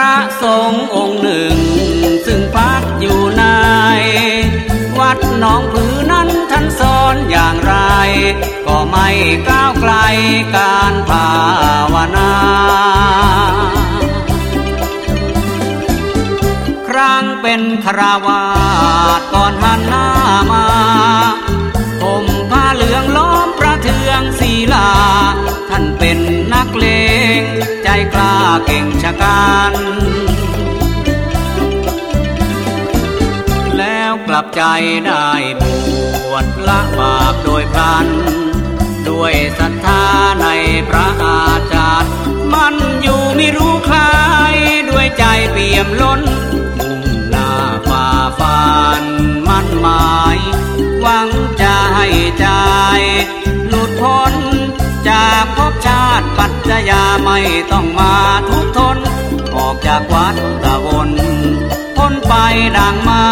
ระสงฆ์องค์หนึ่งซึ่งพักอยู่ในวัดหนองผือนั้นท่านสอนอย่างไรก็ไม่ก้าวไกลการภาวนาครั้งเป็นคฤหัสถ์ก่อนหันหน้ามาห่มผ้าเหลืองล้อมพระเทืองศีลาท่านเป็นนักเลงใจกล้าเก่งชะกาจแล้วกลับใจได้บวชละบาปโดยพลันด้วยศรัทธาในพระอาจารย์มันอยู่ไม่รู้คลายด้วยใจเปี่ยมล้นมุ่งหน้าฝ่าฟันมั่นหมายหวังจะให้ใจหลุดพ้นจากภพชาติปัจจยาไม่ต้องมาทุกข์ทนออกจากวัฏวนพ้นไปดังไม้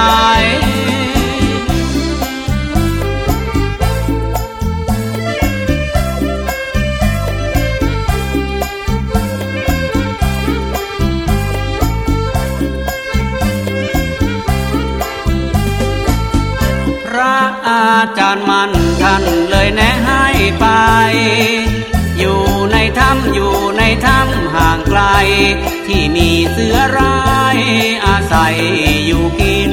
พระอาจารย์มั่นท่านเลยแนะให้ไปอยู่ในถ้ำห่างไกลที่มีเสือร้ายอาศัยอยู่กิน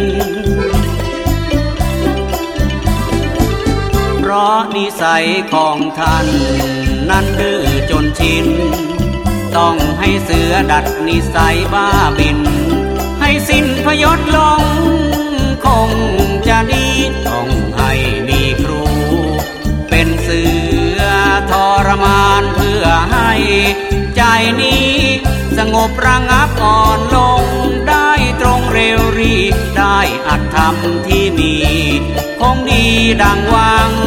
เพราะนิสัยของท่านนั้นดื้อจนชินต้องให้เสือดัดนิสัยบ้าบินให้สิ้นพยศลงคงจะดีต้องให้มีครูเป็นเสือทรมานเพื่อให้ใจนี้สงบระงับอ่อนลงได้ตรงเร็วรีบได้อัตธรรมที่มีคงดีดังหวัง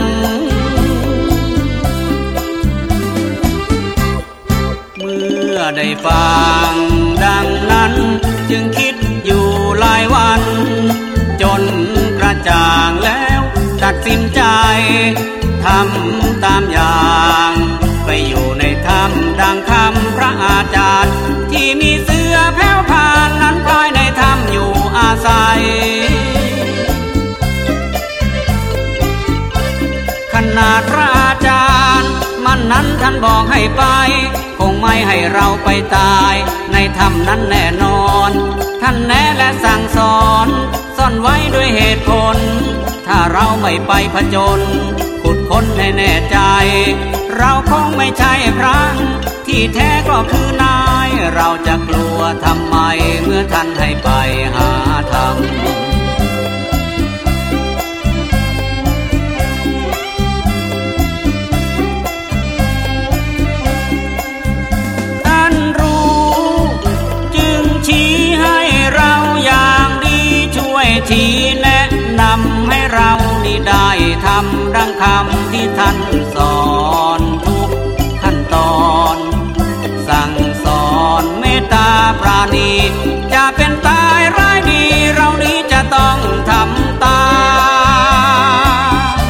เมื่อได้ฟังดังนั้นจึงคิดอยู่หลายวันจนกระจ่างแล้วตัดสินใจทำตามอย่างไปอยู่ในถ้ำดังคำพระอาจารย์ที่มีเสือแผ่วพานนั้นภายในถ้ำอยู่อาศัยขนาดพระอาจารย์มันนั้นท่านบอกให้ไปคงไม่ให้เราไปตายในถ้ำนั้นแน่นอนท่านแนะและสั่งสอนซ่อนไว้ด้วยเหตุผลถ้าเราไม่ไปผจญขุดค้นให้แน่ใจเราคงไม่ใช่พระที่แท้ก็คือนายเราจะกลัวทำไมเมื่อท่านให้ไปหาธรรมท่านรู้จึงชี้ให้เราอย่างดีช่วยชี้แนะนำให้เรานี่ได้ทำดังคำที่ท่านสอนทุกขั้นตอนสั่งสอนเมตตาปราณีจะเป็นตายร้ายดีเรานี้จะต้องทำตาม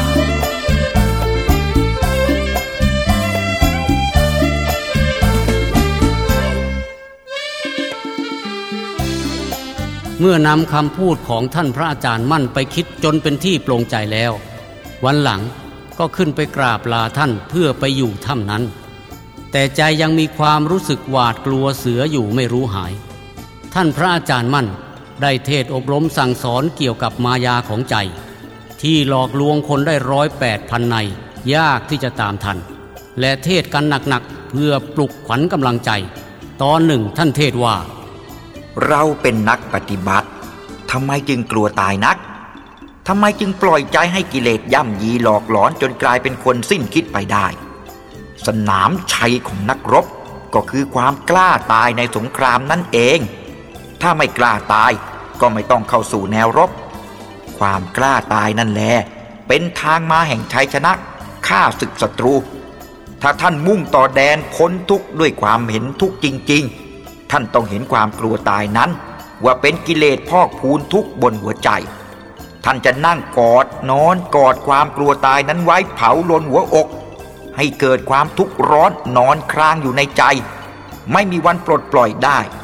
เมื่อนำคำพูดของท่านพระอาจารย์มั่นไปคิดจนเป็นที่โปร่งใจแล้ววันหลังก็ขึ้นไปกราบลาท่านเพื่อไปอยู่ถ้ำนั้นแต่ใจยังมีความรู้สึกหวาดกลัวเสืออยู่ไม่รู้หายท่านพระอาจารย์มั่นได้เทศอบรมสั่งสอนเกี่ยวกับมายาของใจที่หลอกลวงคนได้108,000 ในยากที่จะตามทันและเทศกันหนักๆเพื่อปลุกขวัญกำลังใจตอนหนึ่งท่านเทศว่าเราเป็นนักปฏิบัติทำไมจึงกลัวตายนักทำไมจึงปล่อยใจให้กิเลสย่ำยีหลอกหลอนจนกลายเป็นคนสิ้นคิดไปได้สนามชัยของนักรบก็คือความกล้าตายในสงครามนั่นเองถ้าไม่กล้าตายก็ไม่ต้องเข้าสู่แนวรบความกล้าตายนั่นแหละเป็นทางมาแห่งชัยชนะฆ่าศึกศัตรูถ้าท่านมุ่งต่อแดนพ้นทุกข์ด้วยความเห็นทุกข์จริงๆท่านต้องเห็นความกลัวตายนั้นว่าเป็นกิเลสพอกพูนทุกข์บนหัวใจท่านจะนั่งกอดนอนกอดความกลัวตายนั้นไว้เผาลนหัวอกให้เกิดความทุกข์ร้อนนอนครางอยู่ในใจไม่มีวันปลดปล่อยได้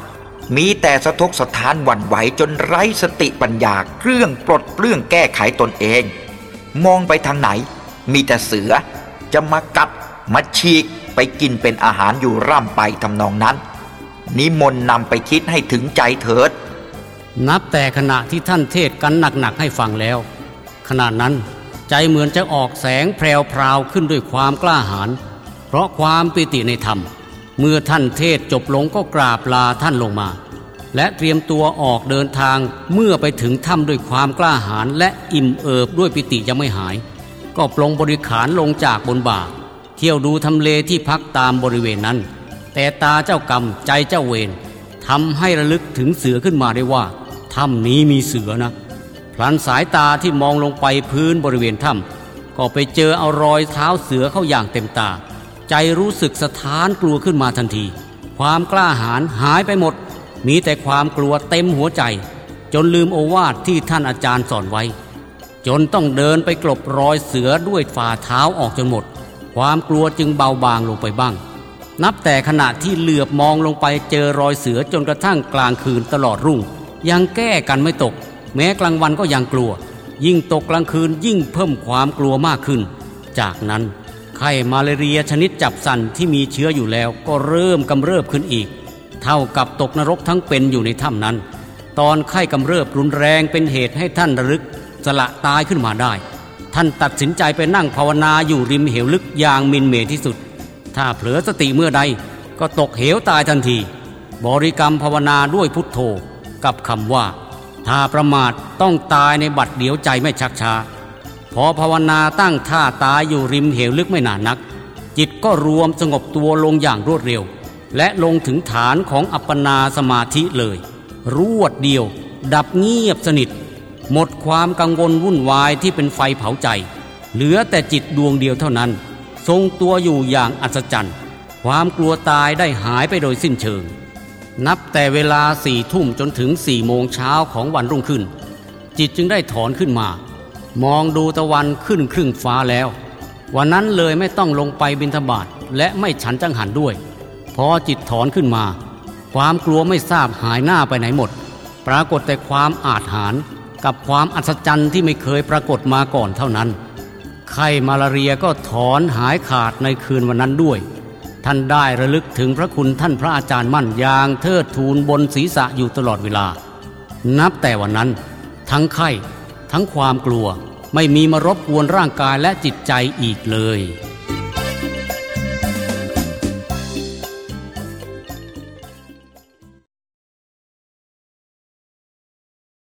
มีแต่สะทกสะท้านหวั่นไหวจนไร้สติปัญญาเครื่องปลดเปลื้องแก้ไขตนเองมองไปทางไหนมีแต่เสือจะมากัดมาฉีกไปกินเป็นอาหารอยู่ร่ำไปทำนองนั้นนิมนต์นำไปคิดให้ถึงใจเถิดนับแต่ขณะที่ท่านเทศกันหนักๆให้ฟังแล้วขณะนั้นใจเหมือนจะออกแสงแพรวๆขึ้นด้วยความกล้าหาญเพราะความปิติในธรรมเมื่อท่านเทศจบลงก็กราบลาท่านลงมาและเตรียมตัวออกเดินทางเมื่อไปถึงถ้ำด้วยความกล้าหาญและอิ่มเอิบด้วยปิติยังไม่หายก็ปลงบริขารลงจากบนบ่าเที่ยวดูทำเลที่พักตามบริเวณนั้นแต่ตาเจ้ากรรมใจเจ้าเวรทำให้ระลึกถึงเสือขึ้นมาได้ว่าถ้ำนี้มีเสือนะพลันสายตาที่มองลงไปพื้นบริเวณถ้ำก็ไปเจอเอารอยเท้าเสือเข้าอย่างเต็มตาใจรู้สึกสะท้านกลัวขึ้นมาทันทีความกล้าหาญหายไปหมดมีแต่ความกลัวเต็มหัวใจจนลืมโอวาทที่ท่านอาจารย์สอนไว้จนต้องเดินไปกลบรอยเสือด้วยฝ่าเท้าออกจนหมดความกลัวจึงเบาบางลงไปบ้างนับแต่ขณะที่เหลือบมองลงไปเจอรอยเสือจนกระทั่งกลางคืนตลอดรุ่งยังแก้กันไม่ตกแม้กลางวันก็ยังกลัวยิ่งตกกลางคืนยิ่งเพิ่มความกลัวมากขึ้นจากนั้นไข้มาลาเรียชนิดจับสันที่มีเชื้ออยู่แล้วก็เริ่มกำเริบขึ้นอีกเท่ากับตกนรกทั้งเป็นอยู่ในถ้ำนั้นตอนไข้กำเริบรุนแรงเป็นเหตุให้ท่านระลึกสละตายขึ้นมาได้ท่านตัดสินใจไปนั่งภาวนาอยู่ริมเหวลึกอย่างมินเมที่สุดถ้าเผลอสติเมื่อใดก็ตกเหวตายทันทีบริกรรมภาวนาด้วยพุทโธกับคำว่าถ้าประมาทต้องตายในบัดเดียวใจไม่ชักช้าพอภาวนาตั้งท่าตายอยู่ริมเหวลึกไม่นานนักจิตก็รวมสงบตัวลงอย่างรวดเร็วและลงถึงฐานของอัปปนาสมาธิเลยรวดเดียวดับเงียบสนิทหมดความกังวลวุ่นวายที่เป็นไฟเผาใจเหลือแต่จิตดวงเดียวเท่านั้นทรงตัวอยู่อย่างอัศจรรย์ความกลัวตายได้หายไปโดยสิ้นเชิงนับแต่เวลา4 ทุ่มจนถึง4 โมงเช้าของวันรุ่งขึ้นจิตจึงได้ถอนขึ้นมามองดูตะวันขึ้นครึ่งฟ้าแล้ววันนั้นเลยไม่ต้องลงไปบิณฑบาตและไม่ฉันจังหันด้วยพอจิตถอนขึ้นมาความกลัวไม่ทราบหายหน้าไปไหนหมดปรากฏแต่ความอาถรรพ์กับความอัศจรรย์ที่ไม่เคยปรากฏมาก่อนเท่านั้นไข้มาลาเรียก็ถอนหายขาดในคืนวันนั้นด้วยท่านได้ระลึกถึงพระคุณท่านพระอาจารย์มั่นอย่างเทิดทูนบนศีรษะอยู่ตลอดเวลานับแต่วันนั้นทั้งไข้ทั้งความกลัวไม่มีมารบกวนร่างกายและจิตใจอีกเลย